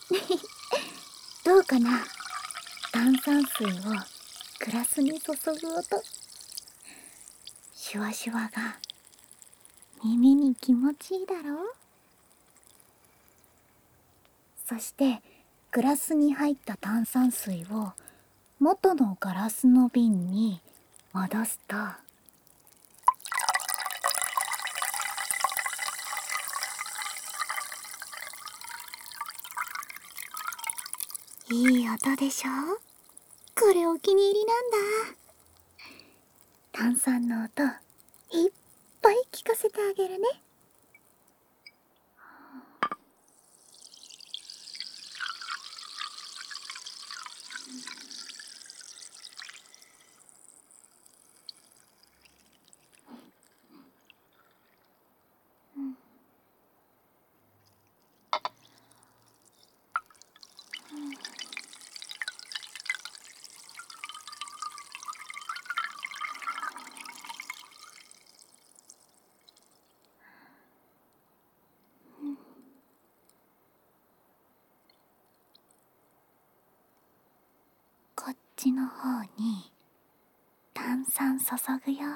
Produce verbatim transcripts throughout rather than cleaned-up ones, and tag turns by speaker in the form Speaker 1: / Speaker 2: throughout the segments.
Speaker 1: どうかな。炭酸水をグラスに注ぐ音、シュワシュワが耳に気持ちいいだろう。そしてグラスに入った炭酸水を元のガラスの瓶に戻すと、いい音でしょ。これお気に入りなんだ。炭酸の音いっぱい聞かせてあげるね。こっちの方に炭酸注ぐよ。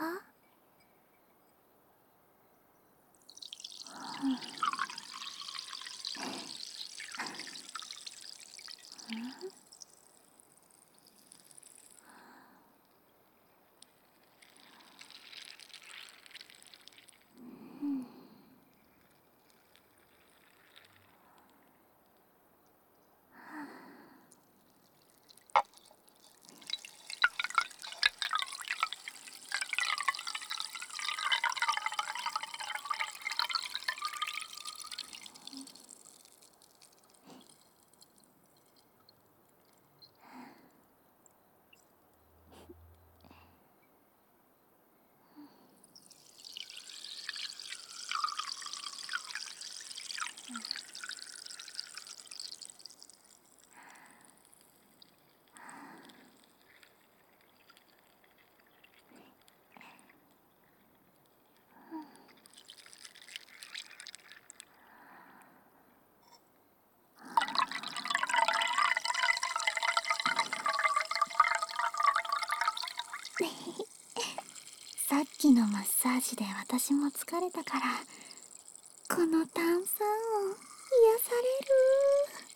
Speaker 1: さっきのマッサージで私も疲れたから、この炭酸を癒される。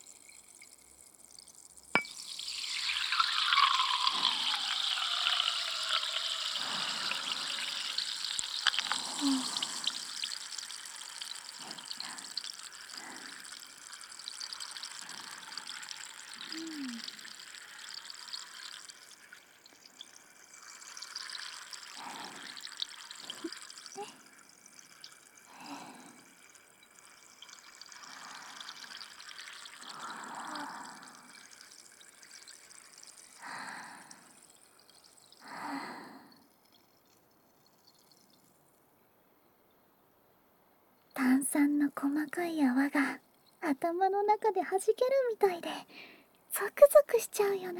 Speaker 1: 炭酸の細かい泡が頭の中で弾けるみたいでゾクゾクしちゃうよな。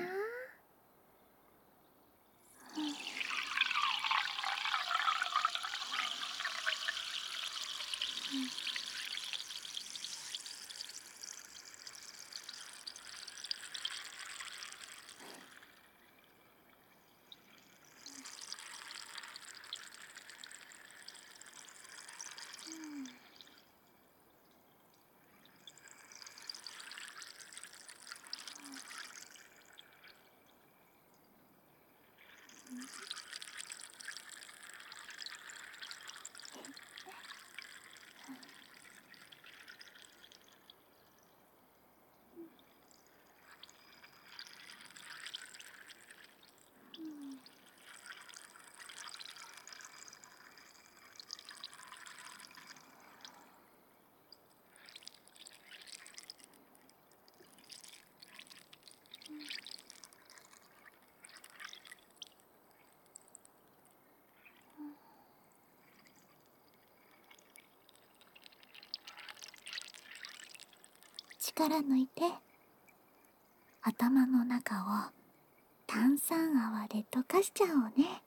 Speaker 1: 力抜いて、頭の中を炭酸泡で溶かしちゃおうね。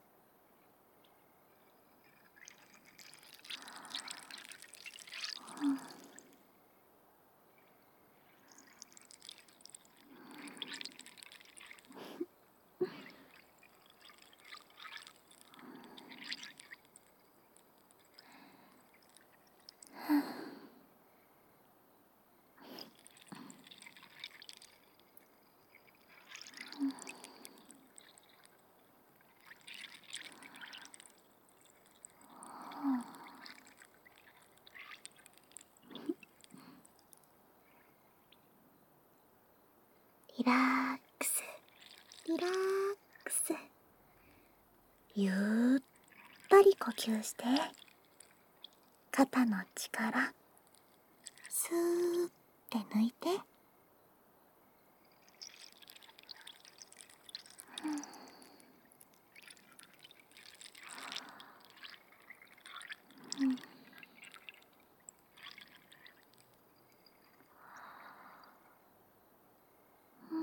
Speaker 1: リラックス、リラックス。ゆったり呼吸して、肩の力スーって抜いて、うん、うん、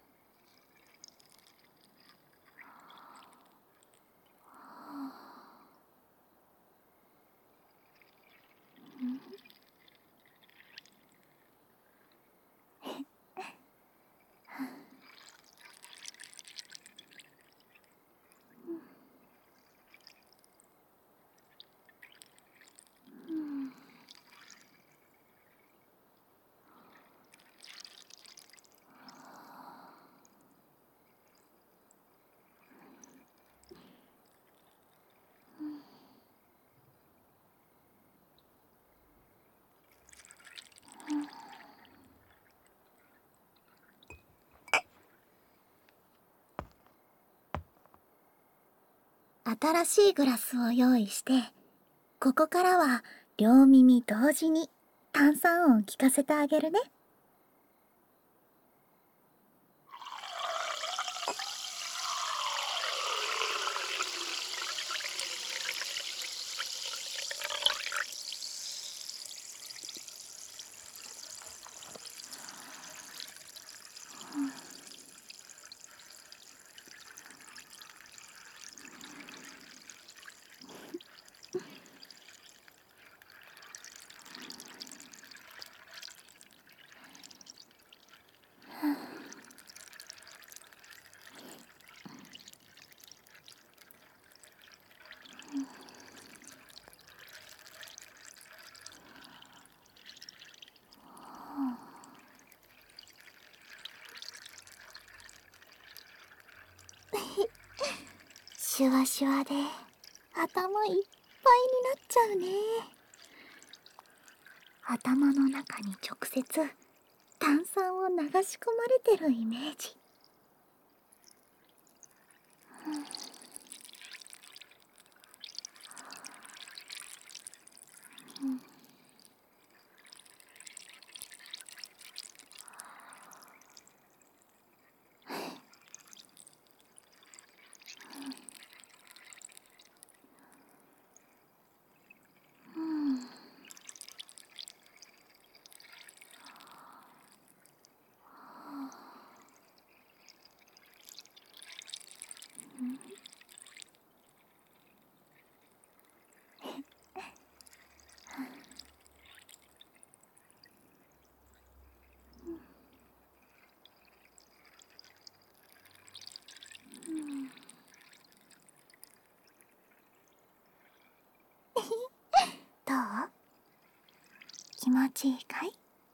Speaker 1: うん。新しいグラスを用意して、ここからは両耳同時に炭酸音聞かせてあげるね。シュワシュワで頭いっぱいになっちゃうね。頭の中に直接炭酸を流し込まれてるイメージ。うん、うん、どう？気持ちいいかい？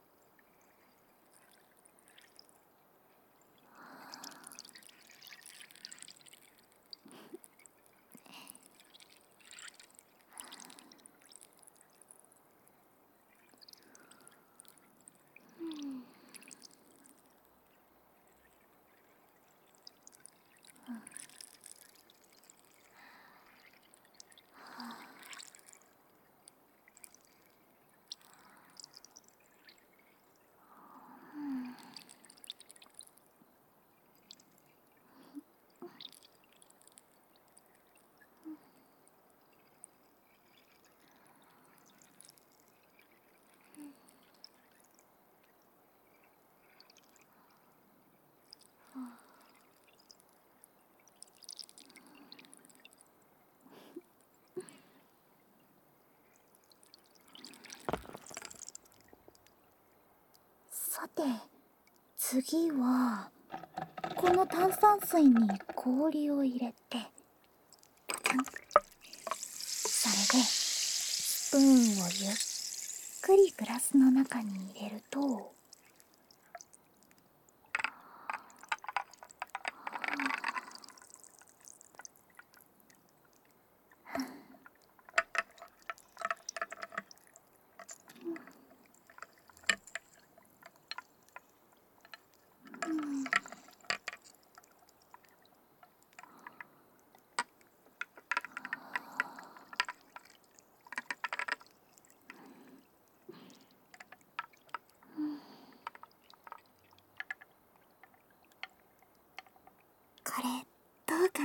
Speaker 1: さて、次はこの炭酸水に氷を入れて、それでスプーンをゆっくりグラスの中に入れると、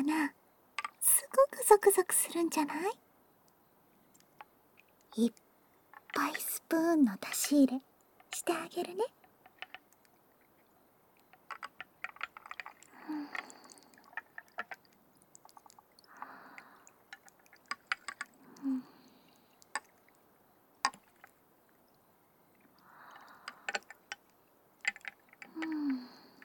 Speaker 1: な、すごくゾクゾクするんじゃない？いっぱいスプーンの出し入れしてあげるね。うん、うん、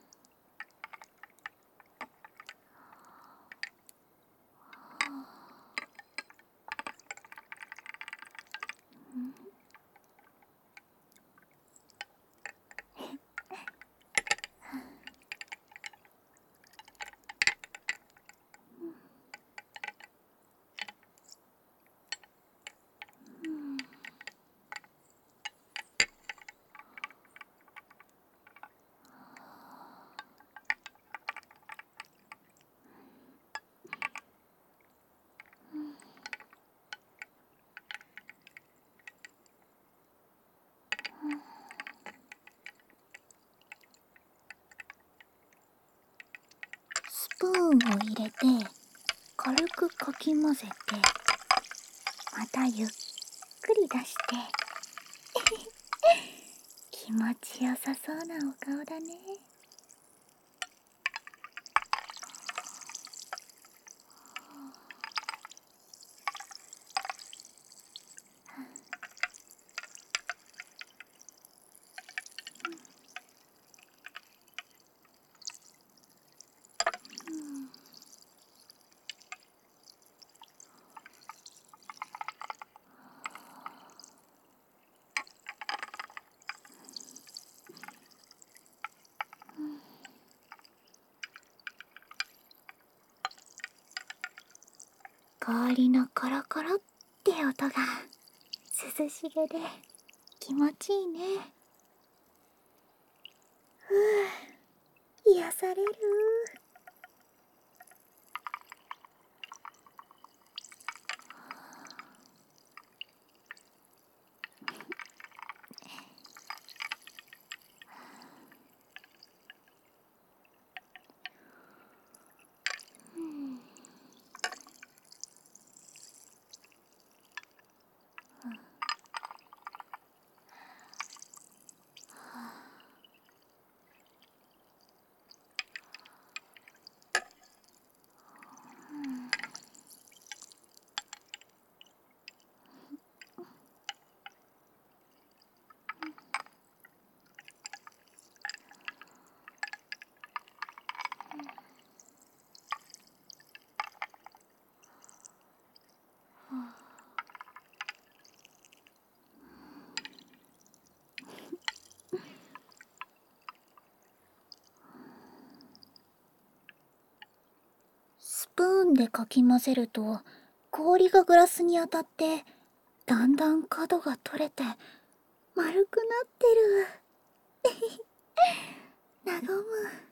Speaker 1: スプーンを入れて軽くかき混ぜて、またゆっくり出して。気持ちよさそうなお顔だね。氷のコロコロって音が涼しげで気持ちいいね。ふう、癒される。スプーンでかき混ぜると氷がグラスに当たってだんだん角が取れて丸くなってる。和む。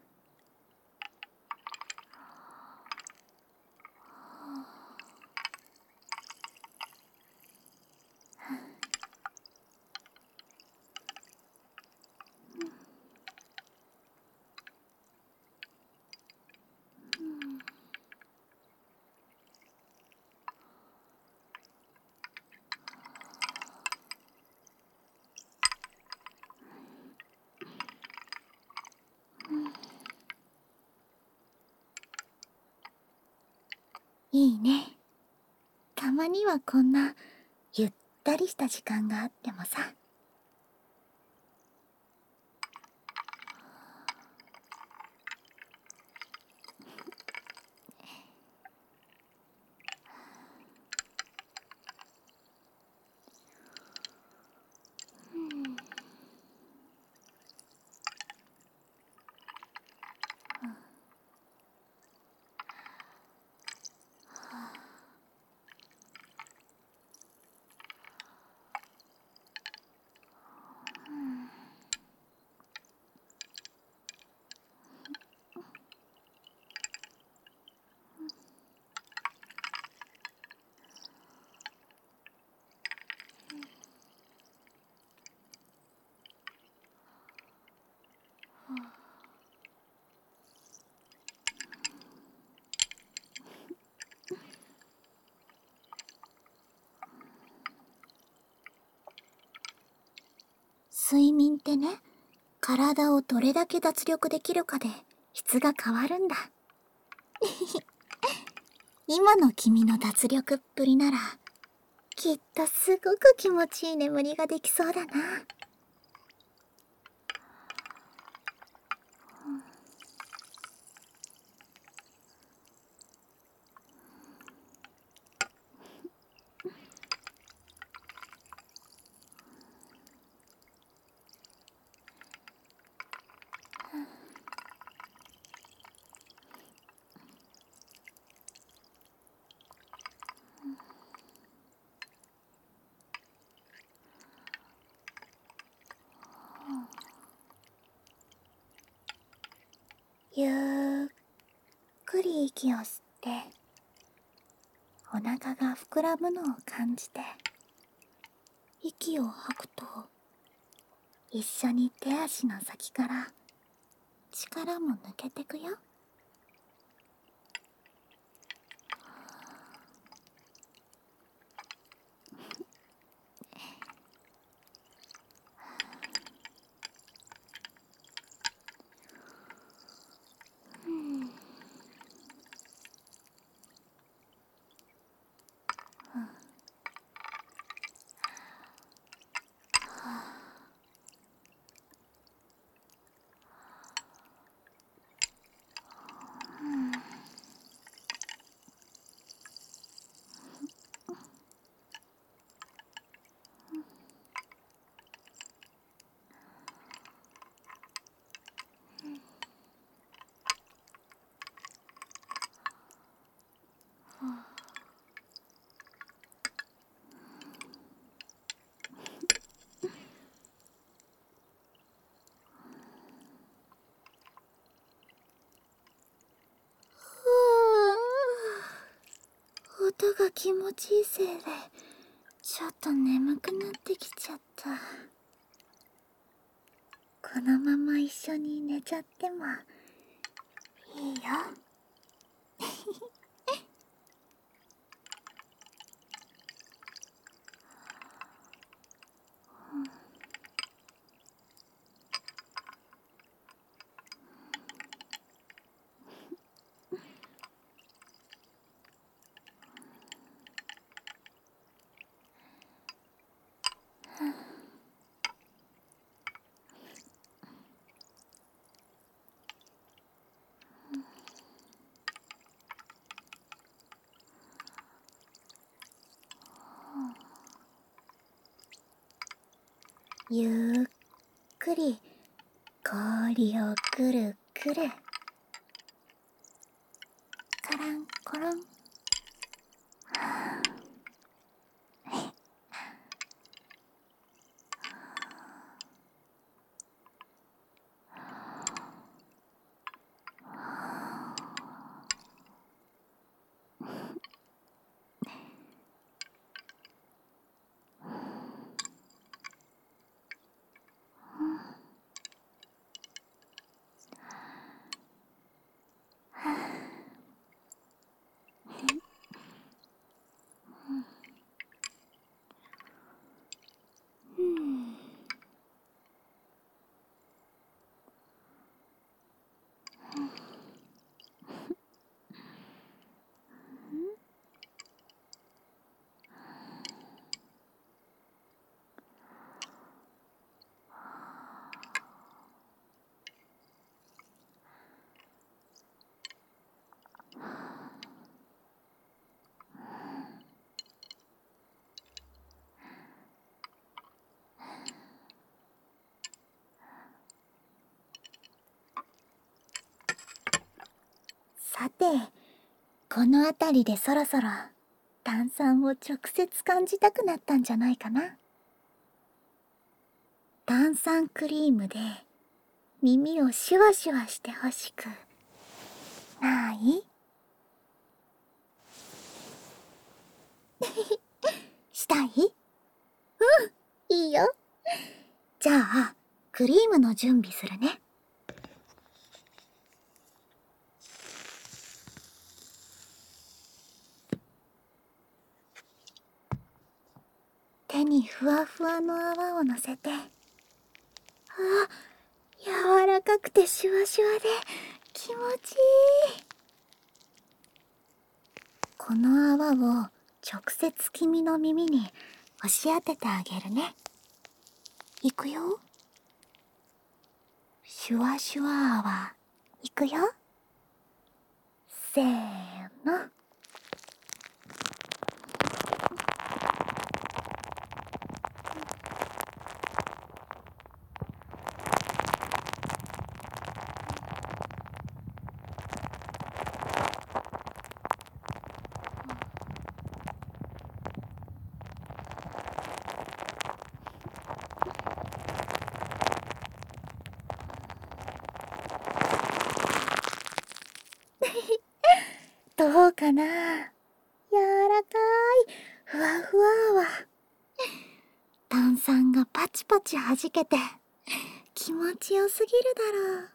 Speaker 1: いいね。たまにはこんなゆったりした時間があってもさ。 睡眠ってね、体をどれだけ脱力できるかで質が変わるんだ。今の君の脱力っぷりなら、きっとすごく気持ちいい眠りができそうだな。ゆっくり息を吸って、お腹が膨らむのを感じて、息を吐くと、一緒に手足の先から力も抜けてくよ。音が気持ちいいせいでちょっと眠くなってきちゃった。このまま一緒に寝ちゃってもいいよ。ゆっくり氷をくるくる、カランコロン。さて、この辺りでそろそろ炭酸を直接感じたくなったんじゃないかな。炭酸クリームで耳をシュワシュワしてほしくない？したい？うん、いいよ。じゃあクリームの準備するね。手にふわふわの泡をのせて、 柔らかくてシュワシュワで気持ちいい。この泡を直接君の耳に押し当ててあげるね。いくよ。シュワシュワ泡いくよ。せーの。どうかな。柔らかいふわふわ泡。炭酸がパチパチ弾けて気持ちよすぎるだろう。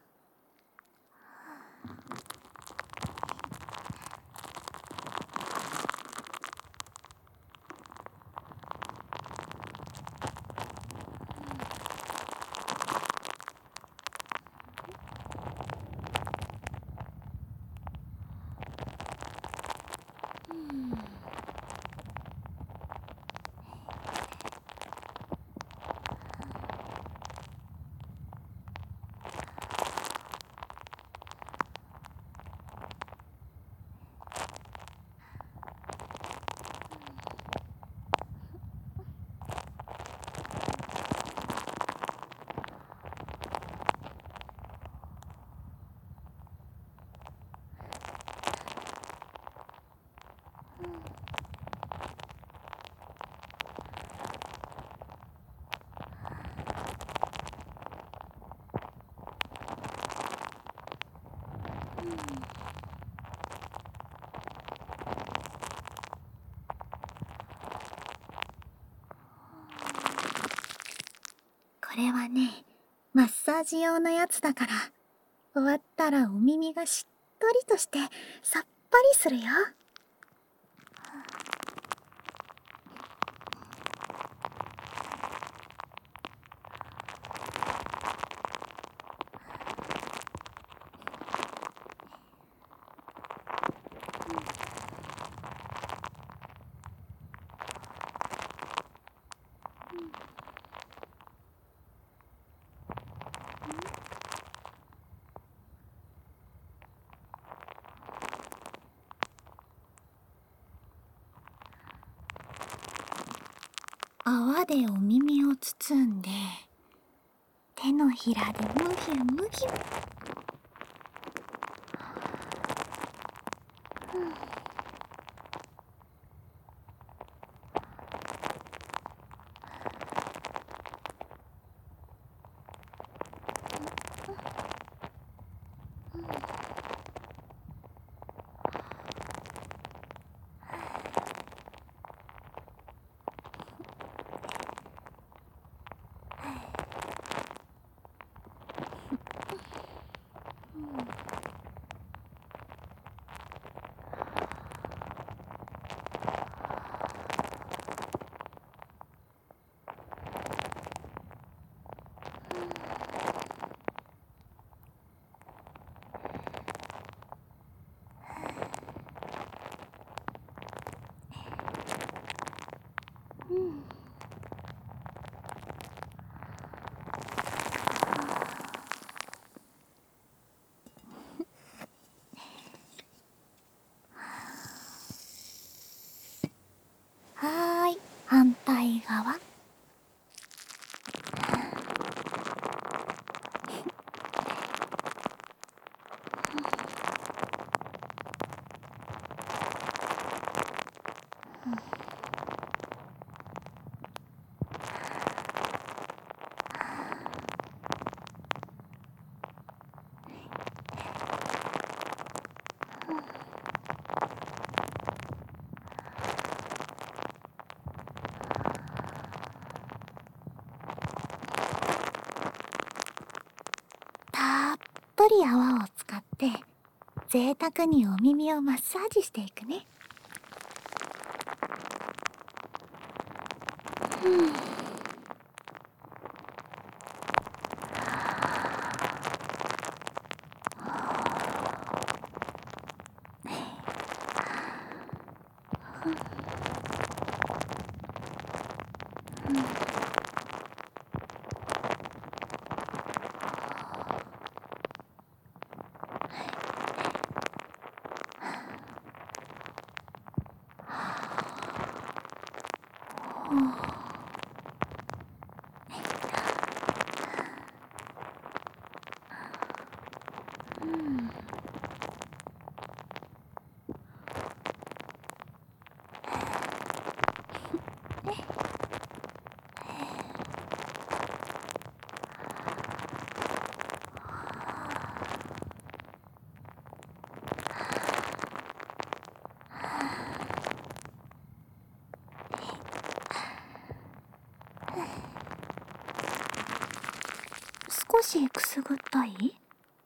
Speaker 1: これはね、マッサージ用のやつだから、終わったらお耳がしっとりとしてさっぱりするよ。泡でお耳を包んで、手のひらでむひゅむひゅ。はーい、反対側。たっぷり泡を使って贅沢にお耳をマッサージしていくね。うん。 しくすぐったい？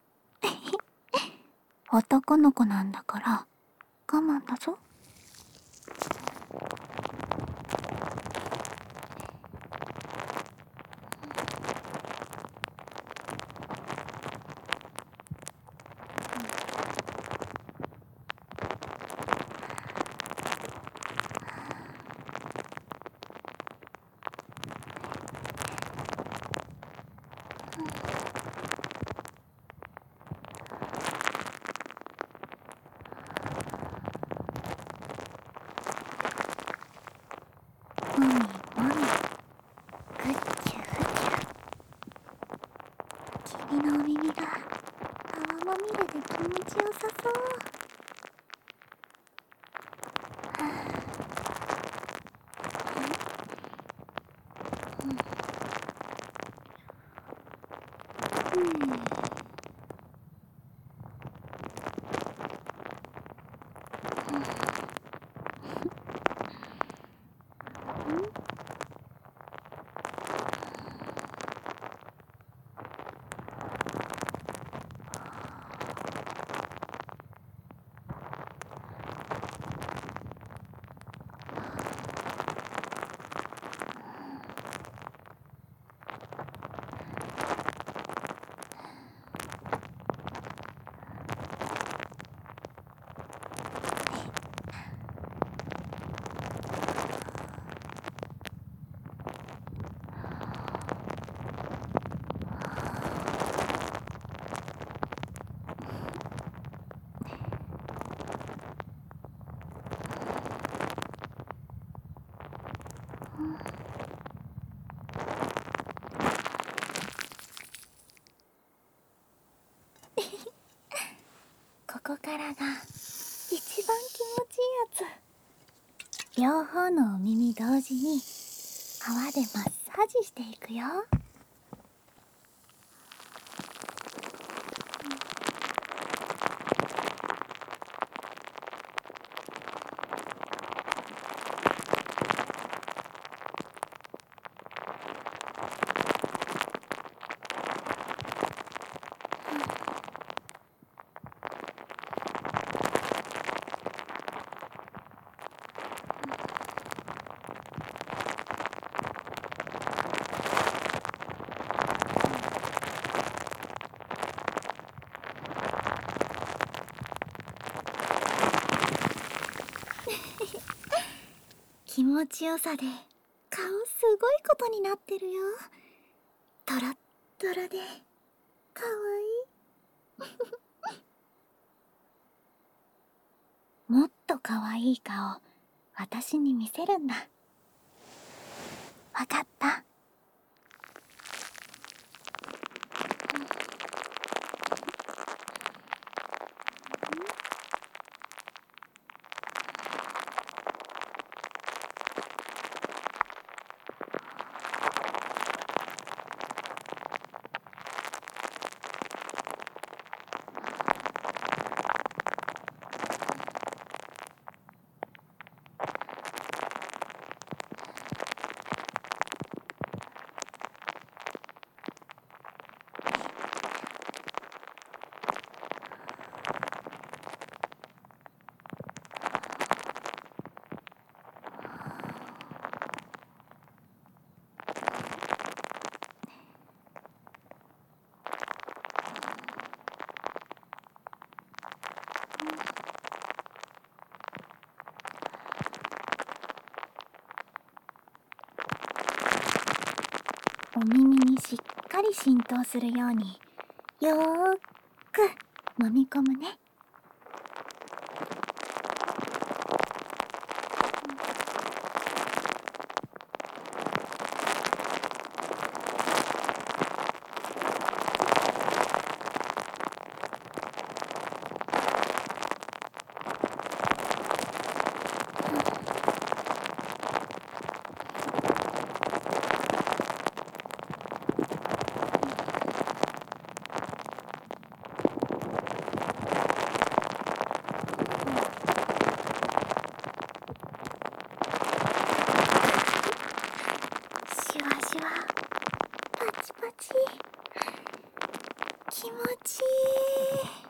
Speaker 1: 男の子なんだから我慢だぞ。もみもみ、ぐっちゅぐちゅ。君のお耳が泡まみれで気持ちよさそう。はあ、うん、うん、ここからが一番気持ちいいやつ。両方のお耳同時に泡でマッサージしていくよ。気持ちよさで顔すごいことになってるよ。トロットロでかわいい。もっとかわいい顔私に見せるんだ。わかった。お耳にしっかり浸透するようによーく揉み込むね。 気持ちいい。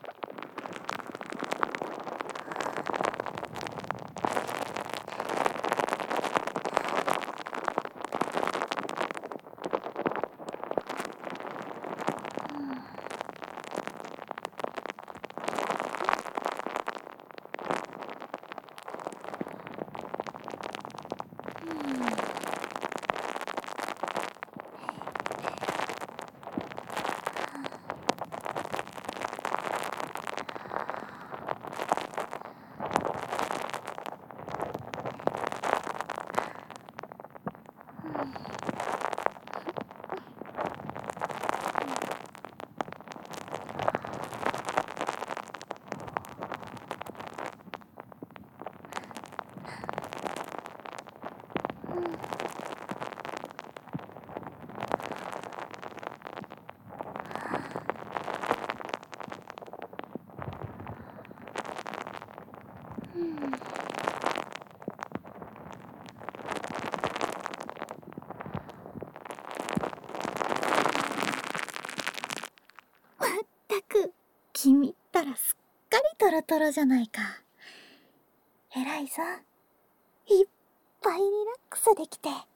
Speaker 1: まったく、君ったらすっかりトロトロじゃないか。偉いぞ。いっぱいリラックスできて。偉い。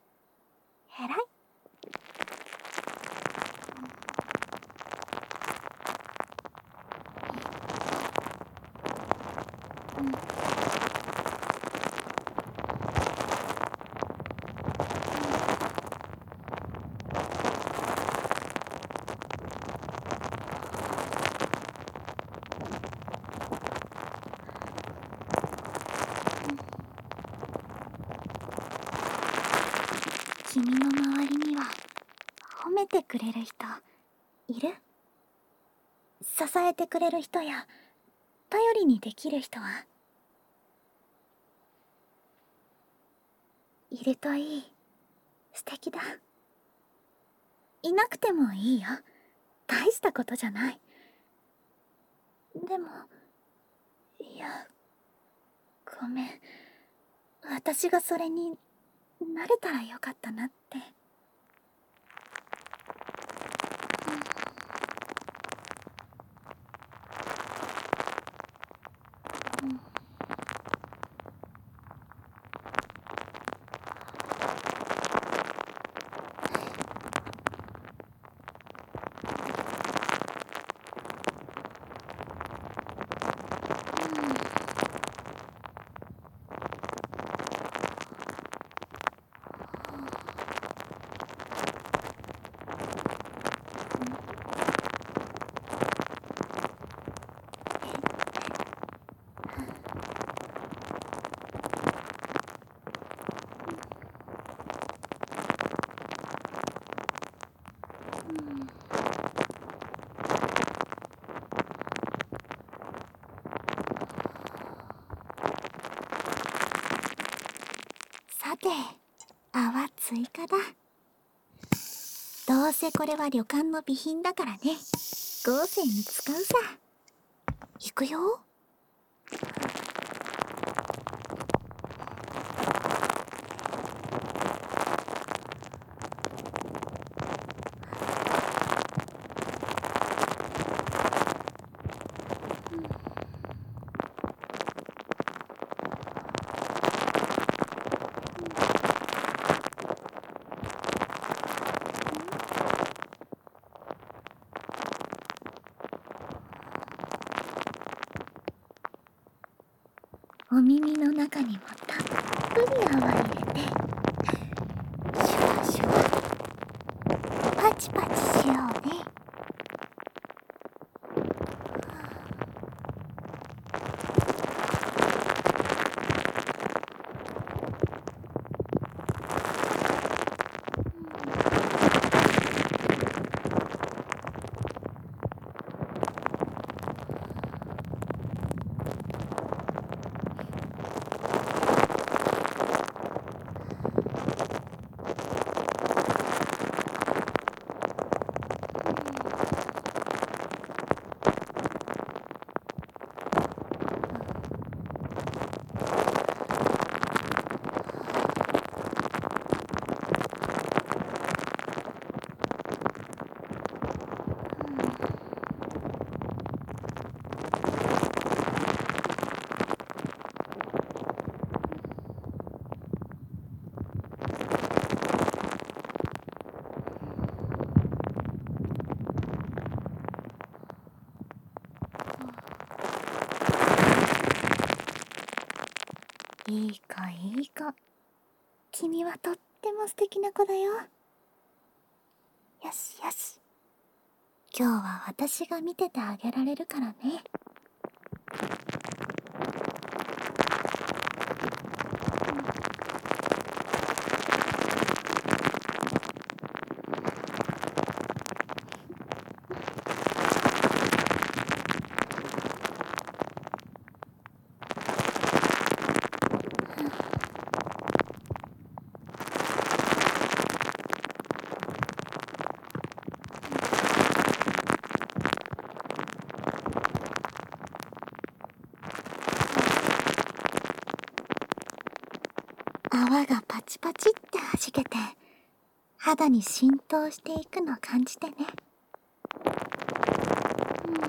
Speaker 1: 君の周りには褒めてくれる人いる？支えてくれる人や頼りにできる人はいるといい。素敵だ。いなくてもいいよ。大したことじゃない。でも、いや、ごめん。私がそれに慣れたらよかったなって。うんうんさて、泡追加だ。どうせこれは旅館の備品だからね。豪勢に使うさ。いくよ。お耳の中にもたっぷり泡入れて、シュワシュワ、パチパチしようね。 いい子いい子。君はとっても素敵な子だよ。よしよし。今日は私が見ててあげられるからね。泡がパチパチって弾けて肌に浸透していくのを感じてね。うん。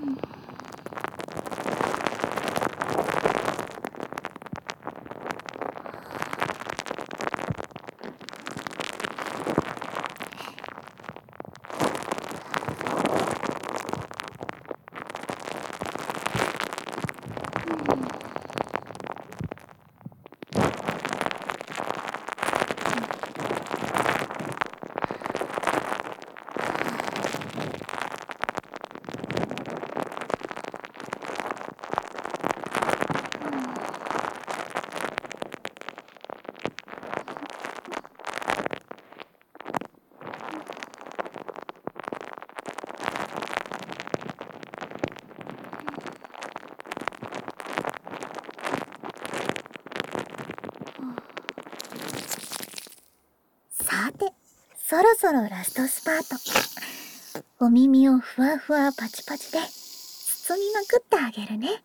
Speaker 1: さて、そろそろラストスパート。お耳をふわふわパチパチで包みまくってあげるね。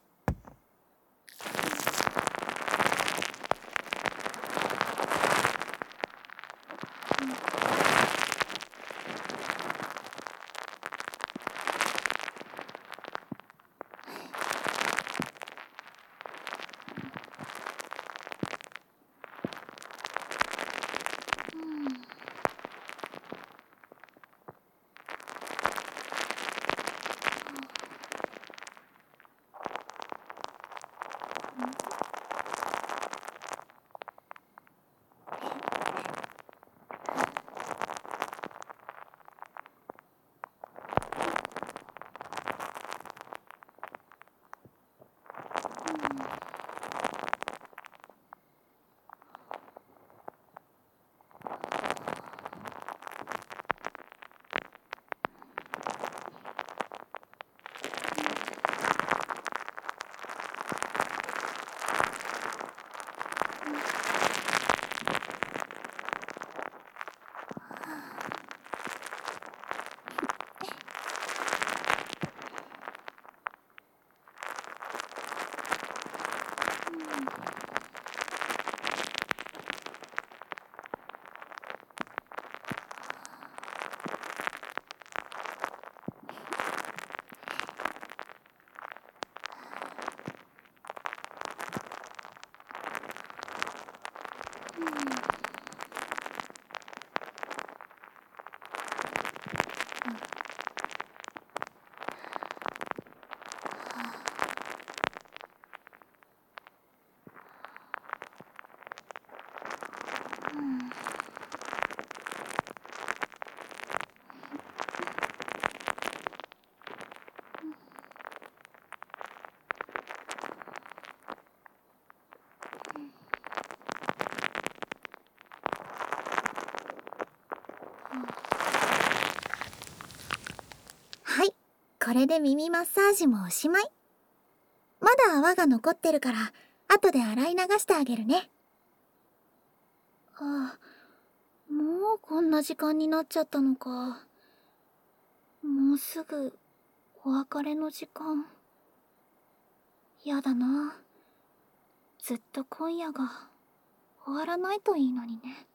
Speaker 1: はい、これで耳マッサージもおしまい。まだ泡が残ってるから後で洗い流してあげるね。ああ、もうこんな時間になっちゃったのか。もうすぐお別れの時間。やだな。ずっと今夜が終わらないといいのにね。